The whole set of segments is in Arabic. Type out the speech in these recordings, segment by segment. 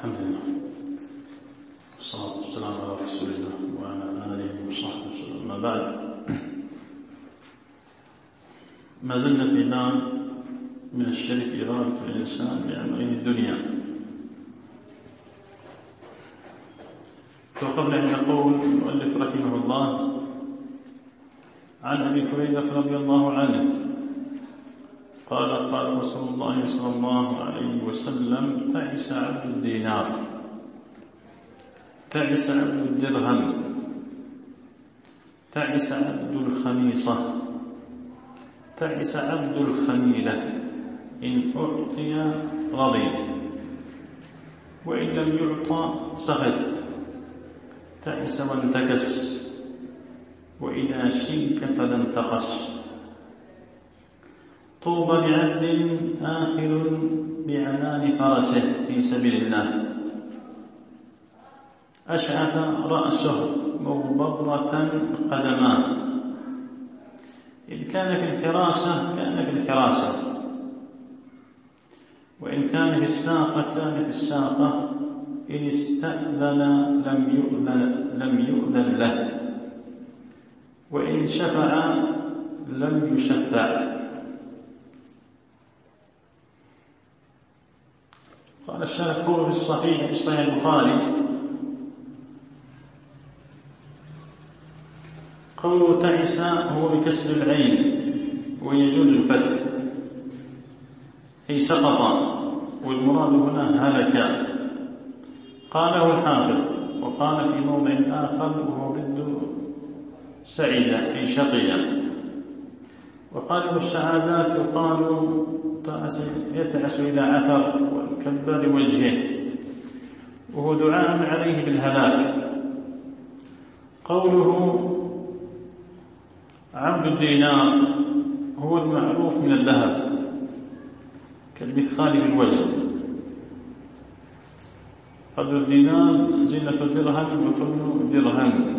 الحمد لله والصلاة والسلام على رسول الله وعلى آله وصحبه وسلم. أما بعد، ما زلنا في باب من الشرك إرادة الإنسان بأمرين الدنيا. وقبل أن نقول المؤلف رحمه الله عن أبي هريرة رضي الله عنه قال قال رسول الله صلى الله عليه وسلم: تعس عبد الدينار، تعس عبد الدرهم، تعس عبد الخميصة، تعس عبد الخميلة، إن أعطي رضي وإن لم يعطى سخط، تعس وانتكس، وإذا شنك فلا انتقص. طوبى لعبد آخر بعنان فرسه في سبيل الله، أشعث رأسه مغبرة قدماه، إن كان في الحراسة كان في الحراسة، وإن كان في الساقة كان في الساقة، إن استأذن لم يؤذن له، وإن شفع لم يشفع. قال الشارح قوله في الصحيح في صحيح البخاري: قوله تعس هو بكسر العين ويجوز الفتح، أي سقط، والمراد هنا هلك. قاله الحافظ، وقال في موضع آخر وهو ضد سعيد أي شقي. وقال السعادات يقال يتعس إذا عثر والكبر وجهه، وهو دعاء عليه بالهلاك. قوله عبد الدينار هو المعروف من الذهب كالمثقال بالوزن. قدر الدينار زينة درهم وثمن درهم.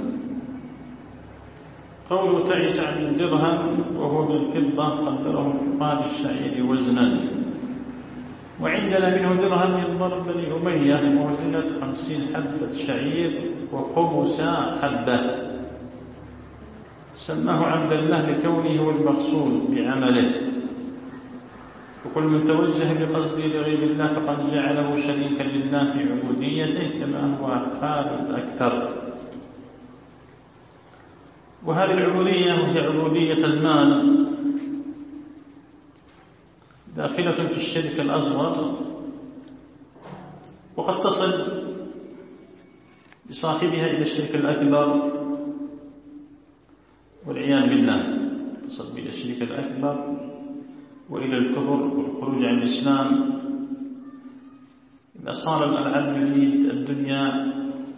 قوله تعس عن الدرهم وهو بالفضة قدره الفقهاء بالشعير وزنا. وعندنا منه درهم ينضرب بني أمية موزنة 50 حبة شعير وخمس حبة. سماه عبد الله لكونه هو المقصود بعمله، وكل من توجه بقصده لغير الله فقد جعله شريكا لله في عبوديته كما هو حال الأكثر. وهذه العبودية وهي عبودية المال داخلة في الشرك الأصغر، وقد تصل بصاحبها إلى الشرك الأكبر والعياذ بالله، تصل إلى الشرك الأكبر وإلى الكفر والخروج عن الإسلام. إذا صار العبد يريد الدنيا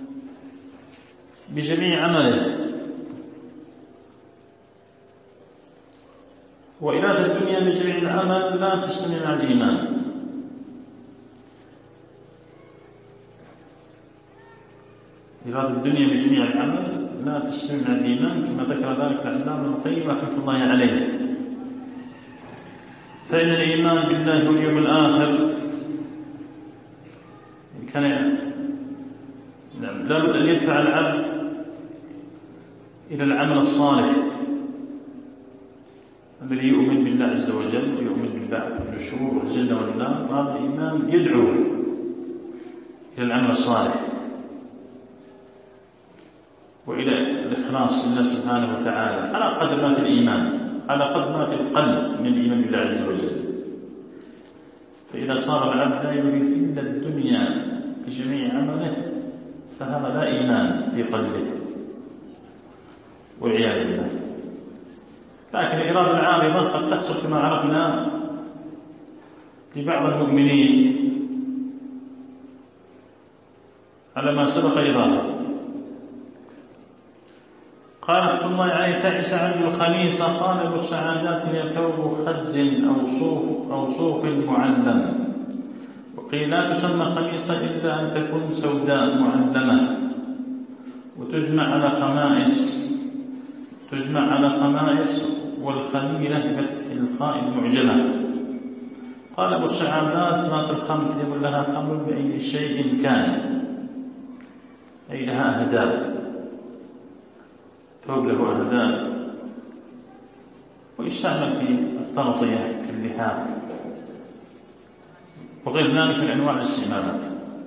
بجميع عمله، وإرادة الدنيا بجميع العمل لا تستمع مع الإيمان. إرادة الدنيا بجميع العمل لا تستمع مع الإيمان، كما ذكر ذلك العلامة ابن القيم رحمة الله عليه. فإن الإيمان بالله واليوم الآخر كان لا بد أن يدفع العبد إلى العمل الصالح الذي يؤمن بالله عز وجل ويؤمن بالبعث والنشور والجنة والنار. هذا الإيمان يدعو إلى العمل الصالح وإلى الإخلاص لله سبحانه وتعالى على قدر ما في الإيمان، على قدر ما في القلب من الإيمان بالله عز وجل. فإذا صار العبد لا يريد إلا الدنيا بجميع عمله فهذا لا إيمان في قلبه والعياذ بالله. لكن الإرادة العارضة قد تحصل كما عرفنا لبعض المؤمنين على ما سبق إيضاحه. قال رحمة الله عليه: تعس عبد الخميصة. قال ابو السعادات: هي ثوب خز أو صوف معلم. وقيل لا تسمى خميصة إلا أن تكون سوداء معلمة، وتجمع على خمائس والخميلة بفتح الخاء المعجمة. قال أبو الشعابات مات الخمر يقول لها خمر بأي شيء كان، أي لها أهداب، ثوب له أهداب، ويستعمل في التغطية كاللحاف وغير ذلك من أنواع الاستعمالات.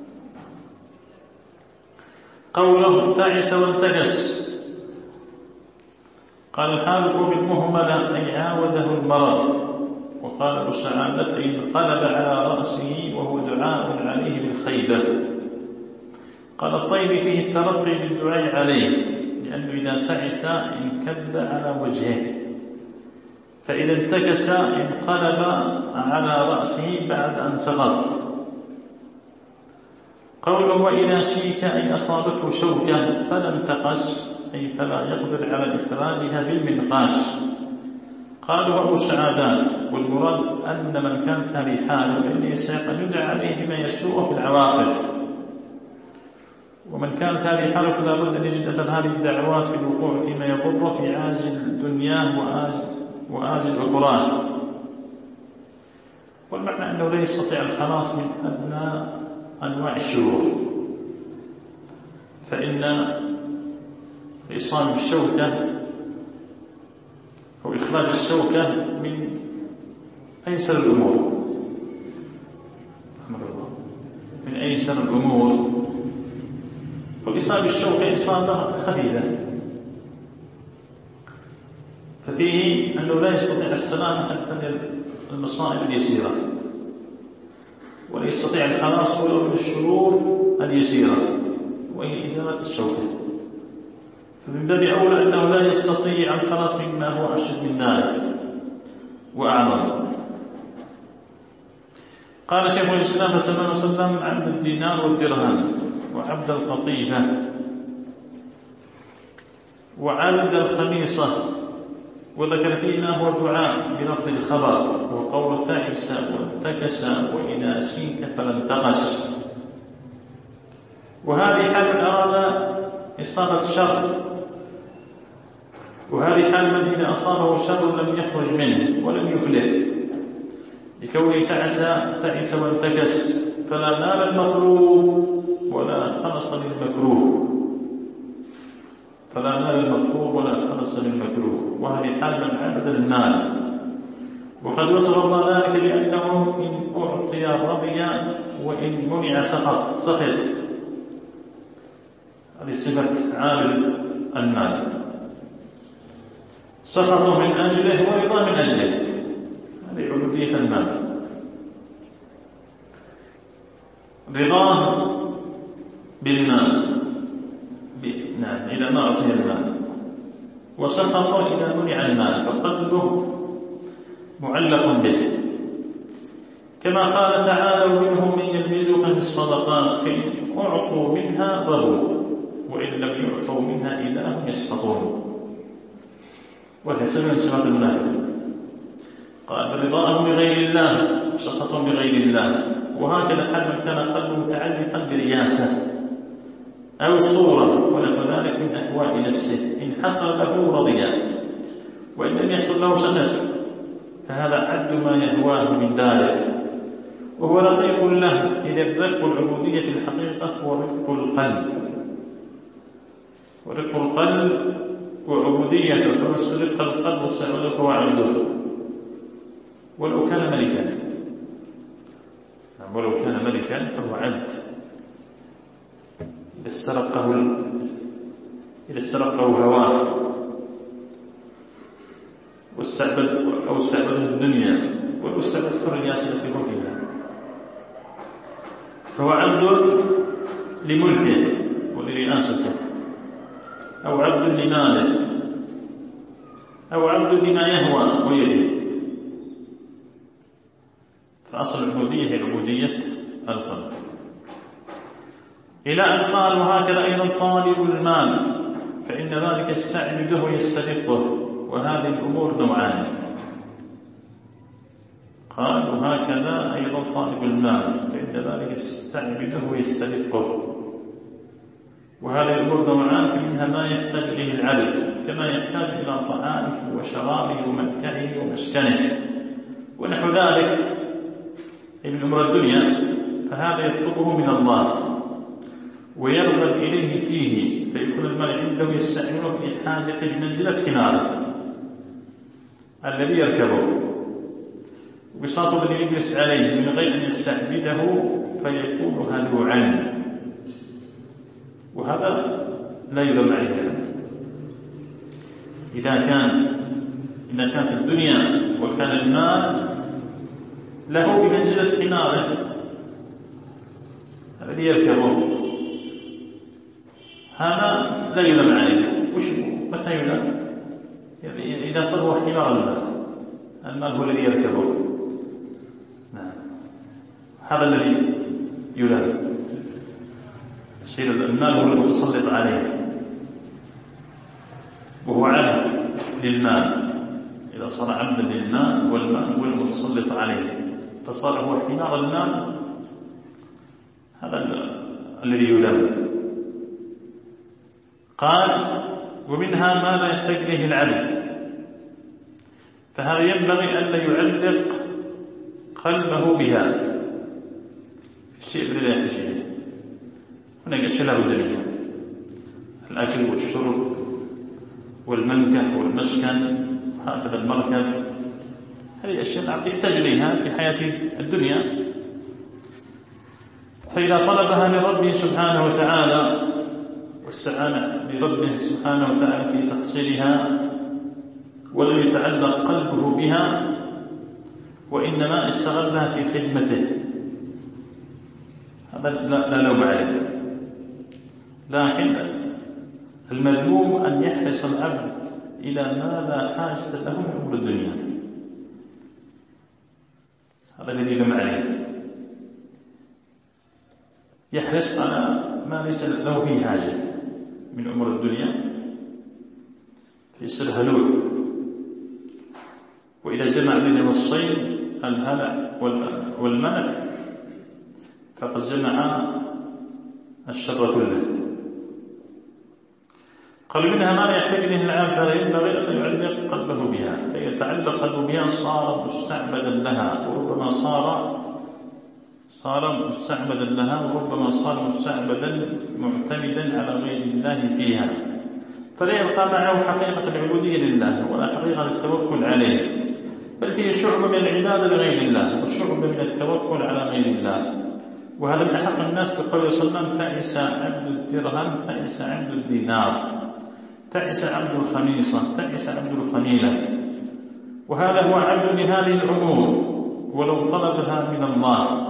قوله تعس وانتكس، قال الحافظ بالمهملة أي عاوده المرض، وقال أبو الشعابة أي انقلب على رأسه وهو دعاء عليه بالخيبة. قال الطيب فيه الترقي بالدعاء عليه، لأنه إذا تعس انكب على وجهه، فإذا انتكس انقلب على رأسه بعد أن سقط. قوله وإذا شيك أي أصابته شوكة فلا انتقش، أي فلا يقدر على إخراجها بالمنقاش. قالوا أبو الشعابان والمراد أن من كانت هذه حاله فإنه سيقع يدعى عليه بما يسوءه في العواقب، ومن كانت هذه حاله فلا بد أن يجد أثر هذه الدعوات في الوقوع فيما يضره في عاجل دنياه وآجل أخراه. والمعنى أنه لا يستطيع الخلاص من أدنى أنواع الشرور، فإن إصابة الشوكة أو إخراج الشوكة من أيسر الأمور، من أيسر الأمور، وإصابة الشوكة إصابة خفيفة، ففيه أنه لا يستطيع السلام حتى من المصائب اليسيرة، ولا يستطيع الخلاص ولو من الشرور اليسيرة وهي إزالة الشوكة، فمن باب أولى أنه لا يستطيع الخلاص مما هو أشد من ذلك وأعظم. قال شيخ الإسلام صلى الله عليه وسلم عبد الدينار والدرهم وعبد القطيفة وعبد الخميصة، وذكر فيه ما هو دعاء بلفظ الخبر، وقول تعس وانتكس وإذا شيك فلا انتقش. وهذه حال من أراد إصابة الشر، وهذه حال من إذا أصابه شر لم يخرج منه ولم يفلح، لكونه تعس وانتكس فلا نال المطلوب ولا خلص للمكروه، فلا نال المطلوب ولا خلص للمكروه، وهذه حال من عبد المال. وقد وصف الله ذلك بأنه إن أعطي رضي وإن منع سخط. هذه صفة عابد المال، سخط من أجله ورضا من أجله، هذه عبودية المال. رضاه بالمال نعم إذا ما أعطي المال، وسخط إذا منع المال، فقلبه معلق به. كما قال تعالى ومنهم من يلمزك في الصدقات فإن أعطوا منها رضوا وإن لم يعطوا منها إذا هم يسخطون. وكسبن صفات المنافق، قال رضاهم بغير الله سخطهم بغير الله. وهكذا حال من كان قلبه متعلقا برياسة أو صورة ونحو ذلك من أهواء نفسه، إن حصل له رضيا وإن لم يحصل له سخط، فهذا عد ما يهواه من ذلك، وهو رقيق له. إذا الرق العبودية في الحقيقة هو رق القلب، ورق القلب وعبوديته فمس رق القلب والسعودة هو عبده، ولو كان ملكا فهو عبد. إذا استرقه هواه واستعبد الدنيا ولو استعبد الرياسة في ملكها، فهو عبد لملكه ولرئاسته، أو عبد لماله، أو عبد لما يهوى ويريد. فأصل العبودية هي عبودية القلب. إلى أن قال وهكذا أيضا طالب المال فإن ذلك يستعبده ويسترقه، وهذه الأمور نوعان. قال وهكذا أيضا طالب المال فإن ذلك يستعبده ويسترقه، وهذه الأمور نوعان، فمنها ما يحتاج إليه العبد كما يحتاج إلى طعامه وشرابه ومنكحه ومسكنه ونحو ذلك، أي من أمور الدنيا، فهذا يطلبه من الله ويرغب إليه فيه، فيكون المال عنده يستعمله في حاجة بمنزلة حماره الذي يركبه وبساطه الذي يجلس عليه من غير أن يستعبده فيكون هلوعا، وهذا لا يلوم عليه. إذا كانت الدنيا وكان المال له بمنزلة حماره الذي يركبه، هذا لا يلام عليه. متى يلام؟ يعني إذا صار هو حمار المال هو الذي يركبه، نعم، هذا الذي يلام. يصير المال هو المتسلط عليه وهو عبد للمال. إذا صار عبدا للمال والمال هو المتسلط عليه فصار هو حمار المال، هذا الذي يلام. قال ومنها ما لا يحتاج إليه العبد، فهذا ينبغي أن لا يعلق قلبه بها الشيء الذي لا يحتاج إليه. هناك أشياء لا بد منها، الأكل والشرب والمنكح والمسكن وهكذا المركب، هذه أشياء العبد يحتاج إليها في حياة الدنيا، فإذا طلبها من ربه سبحانه وتعالى واستعان بربه سبحانه وتعالى في تحصيلها ولم يتعلق قلبه بها وإنما استغلها في خدمته، هذا لا لوم عليه. لكن المذموم أن يحرص العبد إلى ما لا حاجة له من أمور الدنيا، هذا الذي لوم عليه. يحرص على ما ليس له فيه حاجة من أمور الدنيا فيصير هلوع. وإذا جمع بين الوصفين الهلع والمنع فقد جمع الشر كله. قال منها ما لا يحتاج إليه العام، فلا ينبغي أن يعلق قلبه بها، فيتعلق قلبه بها صار مستعبدا لها، وربما صار مستعبدا لها، وربما صار مستعبدا معتمدا على غير الله فيها، فلا يلقى معه حقيقة العبودية لله ولا حقيقة التوكل عليه، بل فيه شعب من العبادة لغير الله وشعب من التوكل على غير الله. وهذا من أحق الناس بقوله صلى الله عليه وسلم تعس عبد الدرهم، تعس عبد الدينار، تعس عبد الخميصة، تعس عبد الخميلة. وهذا هو عبد لهذه الأمور ولو طلبها من الله.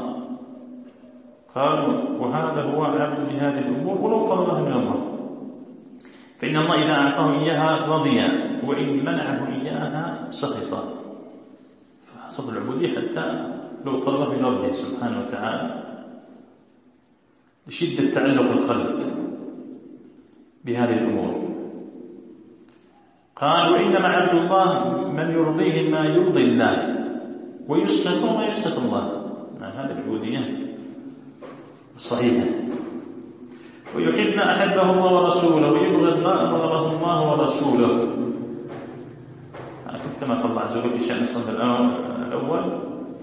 قالوا وهذا هو عبد لهذه الأمور ولو طلبها من الله، فإن الله إذا أعطاه إياها رضي وإن منعه إياها سخط. فحسب العبودية حتى لو طلبها من ربه سبحانه وتعالى لشدة تعلق القلب بهذه الأمور. قال وإنما عبد الله من يرضيه ما يرضي الله ويسخط ما يسخط الله، هذه العبودية الصحيحة. ويحب ما أحبه الله ورسوله ويبغض ما أبغضه الله ورسوله، كما قال الله عز وجل في شأن الصف الأول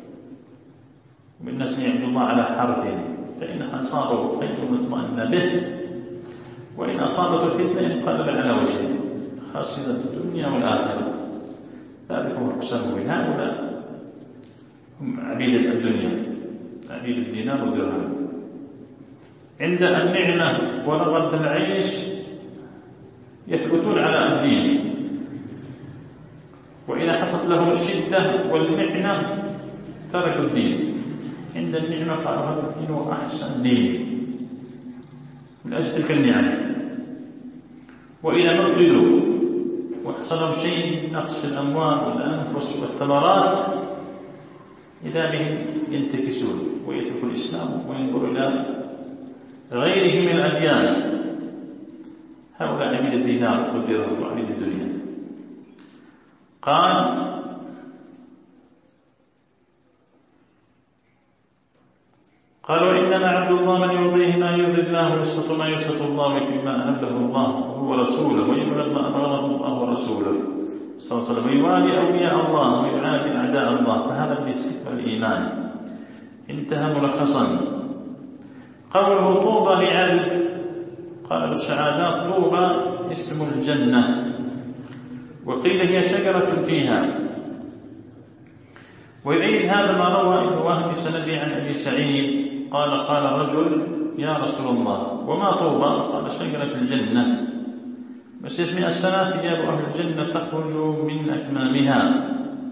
من الناس يعبد الله على حرف، فإن أصابه خير اطمأن به وإن أصابته فتنة انقلب على وجهه خاسر الدنيا والآخرة. ذلك هو القسم من هؤلاء هم عبيد الدنيا، عبيد الدينار والدرهم. عند النعمة ورغد العيش يثبتون على الدين، وإذا حصلت لهم الشدة والمحنة تركوا الدين. عند النعمة قالوا هذا الدين هو أحسن دين من أجل تلك النعمة، وإذا ما ابتلوا وحصلهم شيء من نقص في الأموال والأنفس والثمرات إذا بهم ينتكسون ويتركوا الإسلام وينظروا إلى غيره من الأديان. هؤلاء عبيد الدينار والدرهم وعبيد الدنيا. قال وإنما عبد الله من يرضيه ما يرضي الله ويسخط ما يسخط الله ويحب أهله الله وهو رسوله ويبغض ما أبغضه الله ورسوله صلى الله عليه وسلم ويوالي أولياء الله ويعادي أعداء الله، فهذا بالاستثناء الإيمان. انتهى ملخصا. قوله طوبى لعبد، قال الشهادات طوبى اسم الجنة، وقيل هي شجرة فيها. ويؤيد هذا ما روى ابن وهب بسند عن أبي سعيد قال قال رجل يا رسول الله وما طوبى؟ قال شجرة الجنة مسيرة 100 سنة ثياب أهل الجنة تخرج من أكمامها.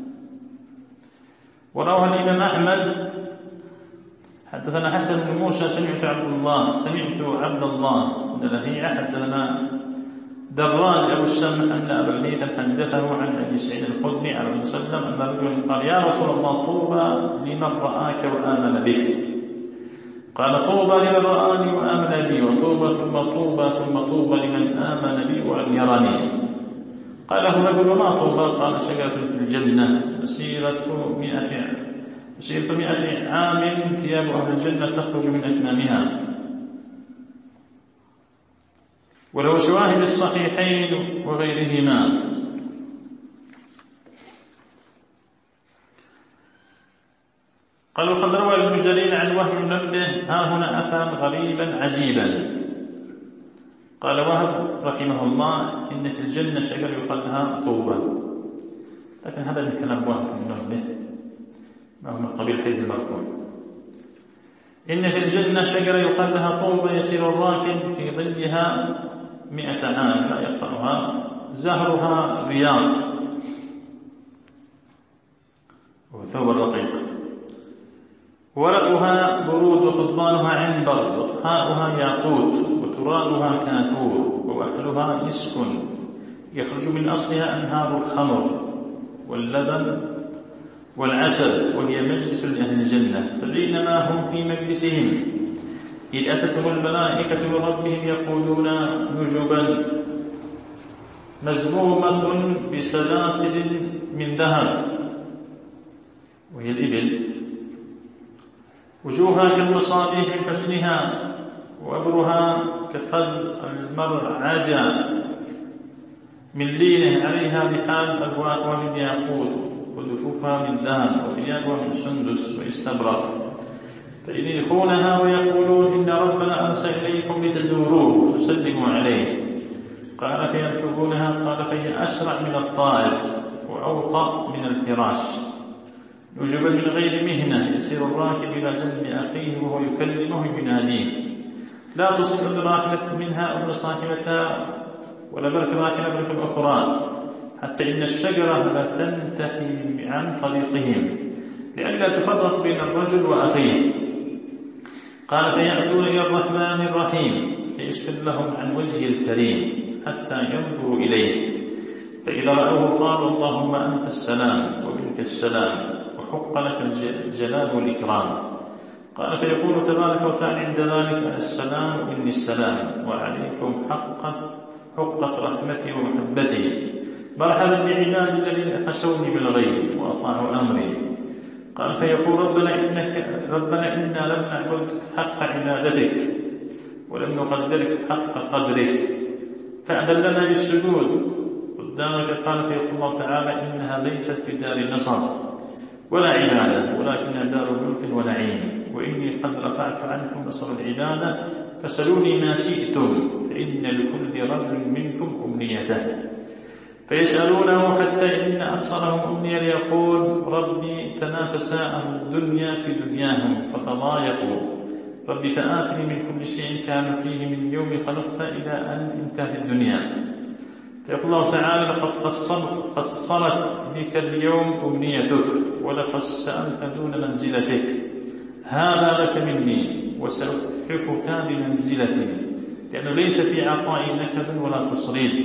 وروى الإمام أحمد حدثنا حسن بن موسى سمعت عبد الله بن لهيعة حدثنا دراج أبو السمح أن أبا الليث حدثه عن أبي سعيد الخدري عليه الصلاة والسلام أن رجلا قال يا رسول الله طوبى لمن رآك وآمن بك. قال طوبى لمن رآني وآمن بي، وطوبى ثم طوبى لمن آمن بي ولم يرني. قال له رجل ما طوبى؟ قال شجرة في الجنة مسيرة 100 عام ثياب أهل الجنة تخرج من أكمامها. ولو شواهد الصحيحين وغيرهما. قال وقد روى ابن جرير عن وهب منبه ها هنا أثرا غريبا عجيبا. قال وهب رحمه الله إن في الجنة شجر يقال لها طوبى، لكن هذا من كلام وهب منبه ما هو من قبيل حيث المرفوع. إن في الجنة شجر يقال لها طوبى يسير الراكب في ظلها 100 عام لا يقطعها، زهرها رياض وثوب الرقيق، ورقها برود وخضبانها عنبر وطحاؤها ياقوت وترابها كافور وأهلها مسك، يخرج من أصلها أنهار الخمر واللبن والعسل، وهي مجلس لأهل الجنة. فبينما هم في مجلسهم إذ أتتهم الملائكة من ربهم يقولون نجبا مزمومة بسلاسل من ذهب، وهي الإبل، وجوهها كالمصابيح حسنها، وأبرها كخز المرعجة من لينه، عليها بحال أبوابها من ياقوت ودفوفها من ذهب وثيابها من سندس واستبرق. فينيخونها ويقولون إن ربنا أرسل إليكم لتزوروه وتسلموا عليه. قال فيركبونها، قال فهي أسرع من الطائر وأوطأ من الفراش، نجبا من غير مهنة، يسير الراكب إلى جنب أخيه وهو يكلمه بناجيه، لا تصل الراكبة منها أم صاحبتها ولا برك راكبة برك أخرى، حتى إن الشجرة لا تنتهي عن طريقهم لئلا تفرق بين الرجل وأخيه. قال فيأتون إلى الرحمن الرحيم فيسكن لهم عن وجه الكريم حتى ينظروا إليه، فإذا رأوه قالوا اللهم أنت السلام ومنك السلام وحق لك الجلال والإكرام. قال فيقول تبارك وتعالى عند ذلك السلام مني السلام وعليكم حقت رحمتي ومحبتي، مرحبا بعبادي الذين خشوني بالغيب وأطاعوا أمري. قال فيقول ربنا إنا لم نعبدك حق عبادتك ولم نقدرك حق قدرك فأذن لنا بالسجود قدامك. قال فيقول الله تعالى إنها ليست في دار نصر ولا عبادة ولكنها دار ملك ونعيم، وإني قد رفعت عنكم نصر العبادة فسلوني ما شئتم فإن لكل رجل منكم أمنيته. فيسألونه حتى إن أكثرهم أمنية يقول ربي تنافسا أهل الدنيا في دنياهم فتضايقوا، ربي فآتني من كل شيء كانوا فيه من يوم خلقت إلى أن انتهت الدنيا. فيقول الله تعالى لقد قصرت بك اليوم أمنيتك ولقد سألت دون منزلتك، هذا لك مني وسأتحفك بمنزلتي، لأنه ليس في عطاء نكد ولا تصريد،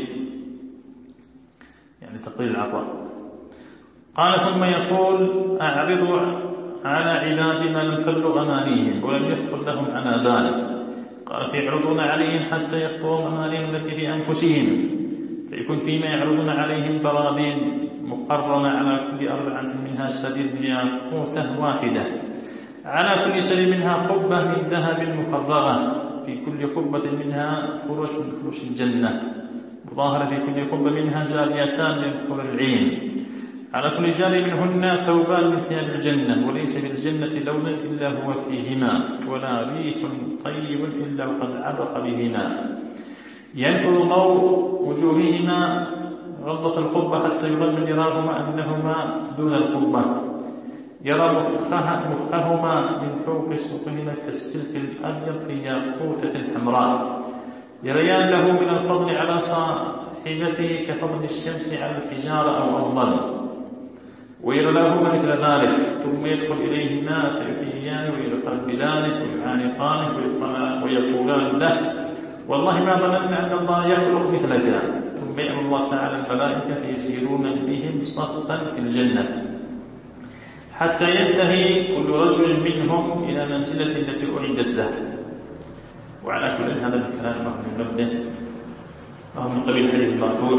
يعني تقليل العطاء. قال ثم يقول أعرضوا على عبادي ما لم تبلغ أمانيهم ولم يخطر لهم على بال. قال فيعرضون عليهم حتى يخطروا أمانيهم التي في أنفسهم، فيكون فيما يعرضون عليهم براذين مقرنة على كل 4 منها سرير ياقوتة واحدة، على كل سرير منها قبة من ذهب مفرغة، في كل قبة منها فرش من فرش الجنة، مظاهرة في كل قبة منها جاريتان من حور العين، على كل جانب منهن ثوبان من ثياب الجنة، وليس في الجنة لون إلا هو فيهما، ولا ريح طيب إلا وقد عبق بهما. ينفذ ضوء وجوههما غضة القبة حتى يظن يراهما أنهما دون القبة. يرى مخهما من فوق سوقهما كالسلك الأبيض في ياقوتة حمراء. يريان له من الفضل على صاحبته كفضل الشمس على الحجارة أو أفضل. ويرى لهما مثل ذلك، ثم يدخل إليهما فيحييان ويقبلانه ويعانقانه ويقولان له: والله ما ظننا أن الله يخلق مثلك. ثم يأمر الله تعالى الملائكة فيسيرون بهم صفا في الجنة حتى ينتهي كل رجل منهم إلى منزلة التي أعدت له. وعلى كل هذا الكلام منبه وهو من قبيل الحديث المرفوع،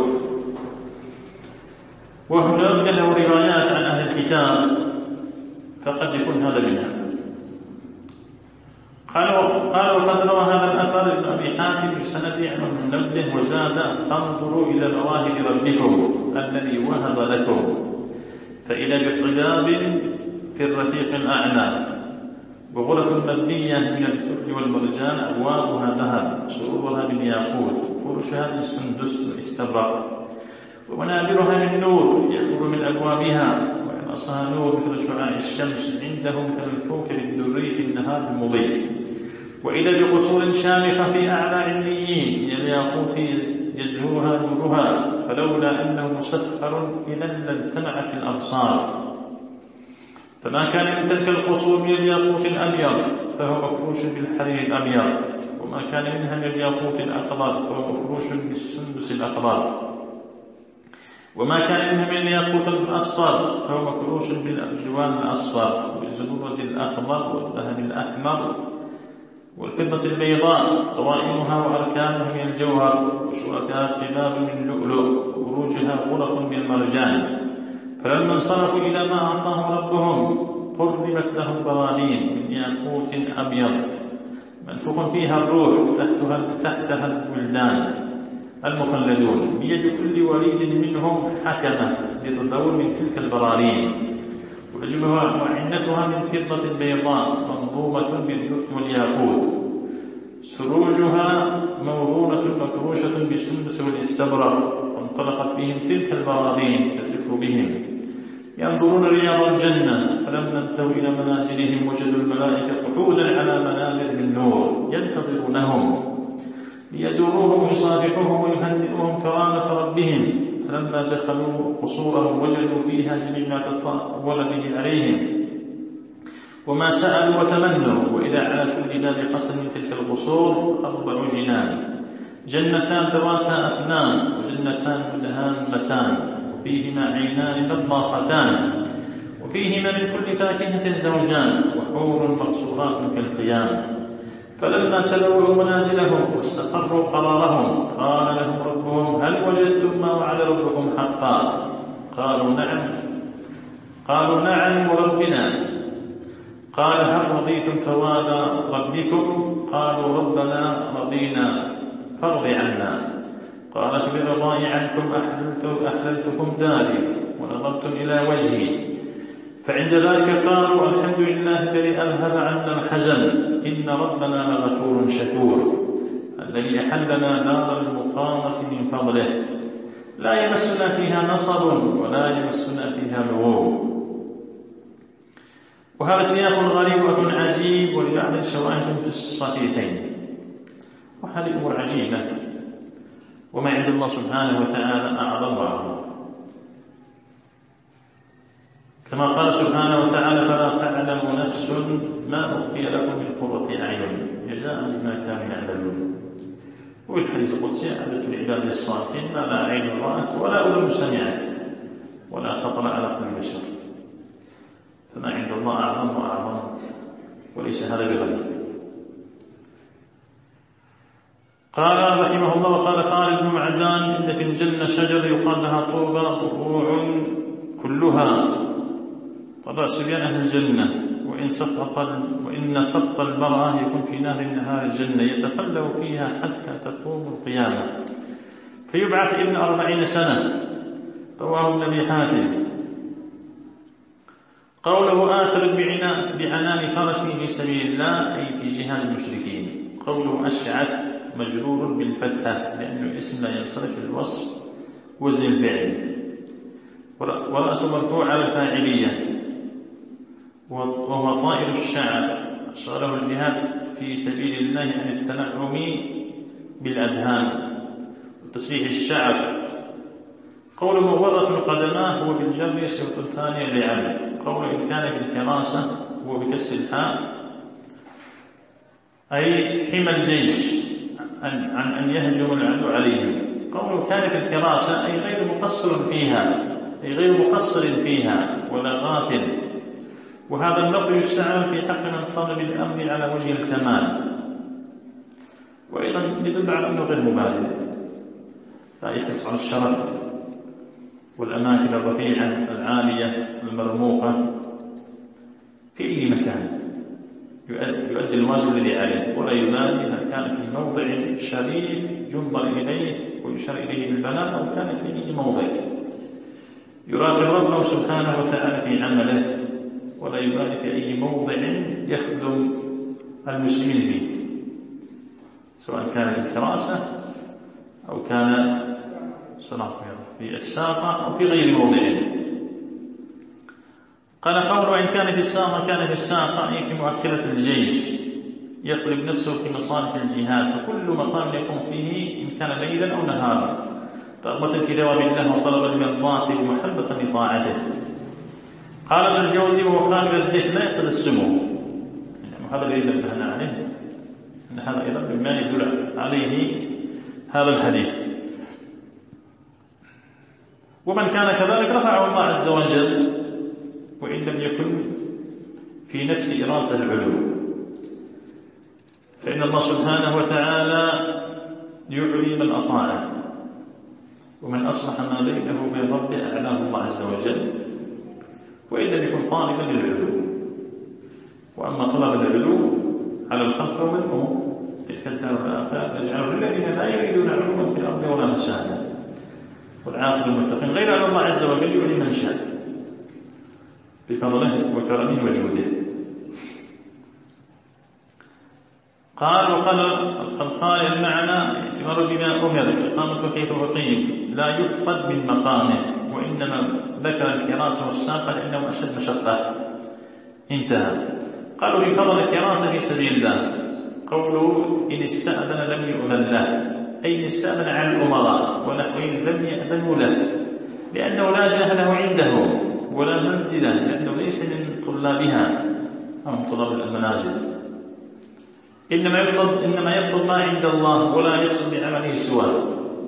وهناك له روايات عن أهل الكتاب، فقد يكون هذا منها. قالوا وقد روى هذا الأثر ابن أبي حاتم بسند عن المنبه وزاد: فانظروا إلى مواهب ربكم الذي وهب لكم، فإذا بقباب في الرفيق الأعلى، وغرف مبنية من الدر والمرجان، أبوابها ذهب، سرورها بالياقوت، فرشها من سندس واستبرق، ومنابرها من نور يخرج من أبوابها، وعصاها نور مثل شعاع الشمس، عنده مثل الكوكب الدري في النهار المضيء. وإذا بقصور شامخة في أعلى عليين من الياقوت يزهوها نورها، فلولا أنه مسخر إذا لالتمعت الأبصار. فما كان من تلك القصور من الياقوت الأبيض فهو مفروش بالحرير الأبيض، وما كان منها من الياقوت الأخضر فهو مفروش بالسندس الأخضر، وما كان منها من الياقوت الأصفر فهو مفروش بالأرجوان الأصفر والزبرة الأخضر والذهب الأحمر والفضة البيضاء، قوائمها وأركانها من الجوهر، وشركها قباب من لؤلؤ، وبروجها غرف من مرجان. فلما انصرفوا إلى ما أعطاهم ربهم قربت لهم بوادين من ياقوت أبيض منفوخ فيها الروح، تحتها الولدان المخلدون، بيد كل وليد منهم حكمة لتدور من تلك البرارين، وعنتها من فضة بيضاء منظومة بالدر والياقوت، سروجها مورونة مفروشة بالسندس والاستبرق. فانطلقت بهم تلك البرارين تسف بهم، ينظرون رياض الجنة. فلما انتهوا إلى منازلهم وجدوا الملائكة قعودا على منابر من نور ينتظرونهم ليزوروهم ويصافحوهم ويهنئوهم كرامة ربهم. فلما دخلوا قصورهم وجدوا فيها جميع ما تطاول به عليهم وما سألوا وتمنوا. وإذا على كل باب قصر من تلك القصور 4 جنان، جنتان ذواتا أفنان، وجنتان مدهامتان، وفيهما عينان نضاختان، وفيهما من كل فاكهة زوجان، وحور مقصورات كالخيام. فلما تلووا منازلهم واستقروا قرارهم قال لهم ربهم: هل وجدتم ما وعد ربكم حقا؟ قالوا نعم وربنا. قال: هل رضيتم ثواب ربكم؟ قالوا ربنا رضينا فارض عنا. قال: فبرضاي عنكم أحللتكم داري ونظرتم إلى وجهي. فعند ذلك قالوا: الحمد لله الذي أذهب عنا الحزن، إن ربنا لغفور شكور، الذي أحلنا دار المقامة من فضله، لا يمسنا فيها نصب ولا يمسنا فيها لغوب. وهذا سياق غريب عجيب، ولبعض الشواهد في الصحيحين. وهذه أمور عجيبة، وما عند الله سبحانه وتعالى أعظم وأعظم. كما قال سبحانه وتعالى: فلا تعلم نفس ما أخفي لكم من قرة أعين جزاء بما كانوا يعملون. وفي الحديث القدسي: أعددت لعبادي الصالحين ما لا عين رأت ولا أذن سمعت ولا خطر على قلب بشر. فما عند الله أعظم وأعظم، وليس هذا بغير. قال رحمه الله: وقال خالد بن معدان: إن في الجنة شجر يقال لها طوبى ضروع كلها طبع سبيان أهل الجنة، وإن سقط المرأة يكون في نهر من نهار الجنة يتقلب فيها حتى تقوم القيامة، فيبعث ابن 40 سنة. رواه ابن أبي حاتم. قوله آخذ بعنان فرسه في سبيل الله أي في جهاد المشركين. قوله أشعث مجرور بالفتحة لأنه اسم لا ينصرف الوصف وزن الفعل، ورأس مرفوع على الفاعلية، وهو طائر الشعر أشغله الجهاد في سبيل الله عن التنعم بالأدهان وتسريح الشعر. قوله مغبرة قدماه هو بالجر صفة ثانية لعمل. قوله إن كان في الحراسة هو بكسر الحاء أي حمى الجيش عن أن يهجم العدو عليهم. قوله كان في الحراسة أي غير مقصر فيها ولا غافل، وهذا اللفظ يستعمل في حق من طلب الأمر على وجه الكمال، وأيضا يدل على أنه غير مبالغ، لا يحرص على الشرف والأماكن الرفيعة العالية المرموقة في أي مكان، يؤدي الواجب الذي عليه ولا يبالي هل كان في موضع شريف ينظر إليه ويشار إليه بالبلاء أو كان في أي موضع يراقب ربه سبحانه وتعالى في عمله، ولا يبالي في أي موضع يخدم المسلمين فيه، سواء كان في الحراسة أو كان في الساقة أو في غير موضعه. قال قوله إن كان في الساقة كان في الساقة أي في مؤكلة الجيش يطلب نفسه في مصالح الجهاد، فكل مقام يقوم فيه إن كان ليلا أو نهارا رغبة في ثواب الله وطلبا مرضاته ومحبة لطاعته. قال ابن الجوزي وهو خالد الذهن لا يتلسمه، هذا الذي نبهنا عليه أن هذا أيضا مما يدل عليه هذا الحديث. ومن كان كذلك رفعه الله عز وجل وإن لم يكن في نفس إرادة العلو، فإن الله سبحانه وتعالى يعلي من أطاعه، ومن أصلح ما بينه وبين ربه أعلاه الله عز وجل وإن لم يكن طالبا للعلو. وأما طلب العلو على الخلق فمذموم، تلك الدار الآخرة نجعله للذين لا يريدون علوا في الأرض ولا فسادا والعاقبة للمتقين، غير أن الله عز وجل يعلي من شاء بفضله وكرمه وجوده. قال وقال الخلقان المعنى اعتبار بما أمر إقامة كيف وقيم لا يفقد من مقامه، وإنما ذكر الحراسة والساقة لأنه أشد مشقة. انتهى. قالوا بفضل الحراسة في سبيل الله. قوله إن استأذن لم يؤذن له أي إن استأذن على الأمراء ونحوهم لم يأذنوا له، لأنه لا جاه له عنده ولا منزلة، لأنه ليس من طلابها أو من طلاب المنازل، إنما يطلب ما عند الله ولا يقصد بعمله سواه.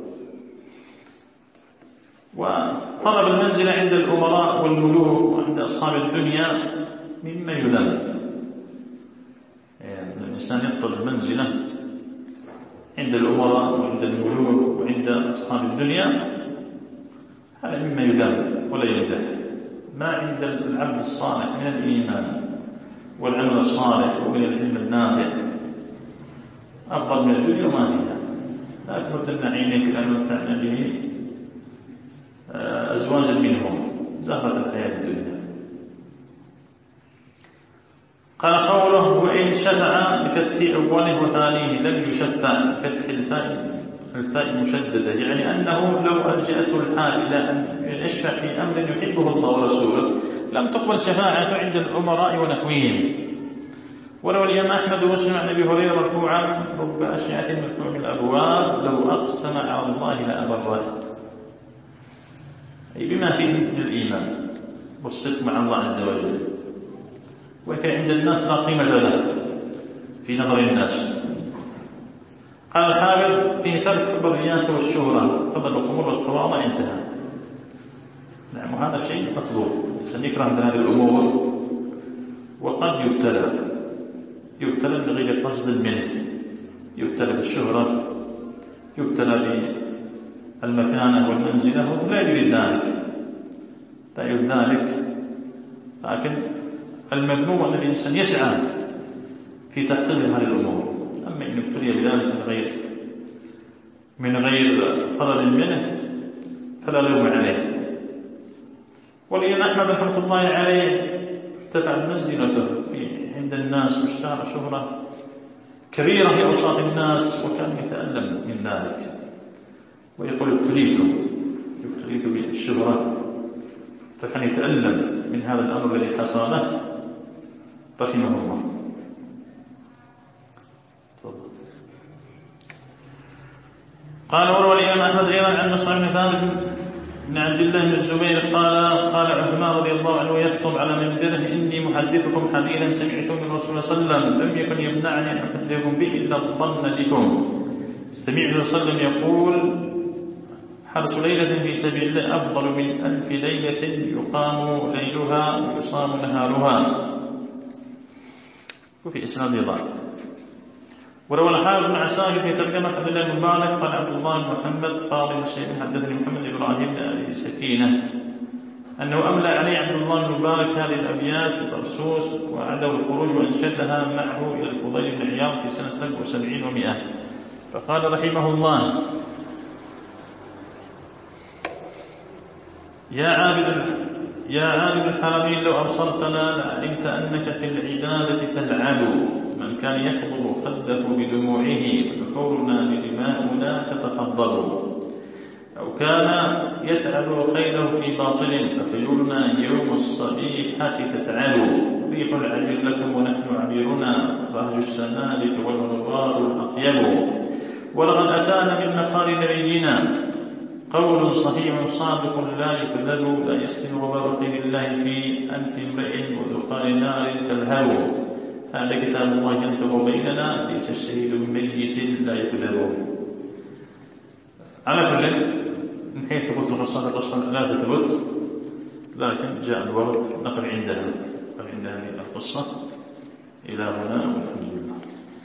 وطلب المنزلة عند الأمراء والملوك وعند أصحاب الدنيا مما يذم، يعني الإنسان يطلب المنزلة عند الأمراء وعند الملوك وعند أصحاب الدنيا، هذا مما يذم ولا يمدح. ما عند العبد الصالح من الإيمان والعمل الصالح ومن العلم النافع أفضل من الدنيا وما فيها. لا تمدن عينيك أن متعنا به أزواجا منهم زهرة الحياة الدنيا. قال قوله وإن شفع بفتح أوله وثانيه لم يشفع بفتح الفاء مشددة، يعني أنه لو ألجأته الحال إلى أن يشفع في أمر يحبه الله ورسوله لم تقبل شفاعة عند الأمراء ونحوهم. ولو الإمام أحمد ومسلم عن أبي هريرة مرفوعا رب أشعة مدفوع من الأبواب لو أقسم على الله لأبره، أي بما فيه من الإيمان والصدق مع الله عز وجل، وكان عند الناس لا قيمة له في نظر الناس. قال الحافظ فيه ترك حب الرياسة والشهرة فضل الأمور والتواضع. انتهى. نعم، وهذا شيء مطلوب، الإنسان يكره من هذه الأمور وقد يبتلى بغير قصد منه، يبتلى بالشهرة، يبتلى بالمكانة والمنزلة، وهو لا يريد ذلك، لكن المذموم أن الإنسان يسعى في تحصيل هذه الأمور. أما إن ابتلي بذلك من غير فضل منه فلا لوم عليه. والإمام أحمد رحمة الله عليه ارتفعت منزلته عند الناس واشتهر شهرة كبيرة في أوساط الناس، وكان يتألم من ذلك ويقول ابتليت بالشهرة، فكان يتألم من هذا الأمر الذي حصل له رحمه الله. قال وروى الإمام أحمد أيضا عن مصعب بن ثابت بن عبد الله بن الزبير قال عثمان رضي الله عنه يخطب على منبره: إني محدثكم حديثا سمعته من رسول الله صلى الله عليه وسلم لم يكن يمنعني أن أحدثكم به إلا الظن بكم. سمعت صلى الله عليه وسلم يقول: حرس ليلة في سبيل الله أفضل من 1000 ليلة يقام ليلها ويصام نهارها. وفي إسناد ضعف. وروى الحافظ بن عساكر في ترجمة عبد الله بن مبارك قال عبد الله بن محمد قاضي الشيخ حدثني محمد بن إبراهيم بن أبي سكينة أنه أملى عليه عبد الله بن مبارك هذه الأبيات في طرسوس وعده الخروج وأنشدها معه إلى الفضيل بن عياض في سنة 77 و100. فقال رحمه الله: يا عابد الحرمين لو أبصرتنا لعلمت أنك في العبادة تلعب. من كان يحضر خده بدموعه ونحورنا بدماؤنا تتفضل. أو كان يتعب خيله في باطل فخيولنا يوم الصبيحة تتعب. ريح العبير لكم ونحن عبيرنا رهج السمالك والغبار الأطيب. ولقد أتانا من مقال نبينا قول صحيح صادق لا يكذب لا يسلم غبار خير الله في أنف امرئ ودخان نار تلهب. هذا كتاب الله ينطق بيننا ليس الشهيد بميت لا يكذب. على كل من حيث قلت الرسالة الرسول لا تثبت، لكن جاء الورد نقل عندها هذه القصة. إلى هنا والحمد لله.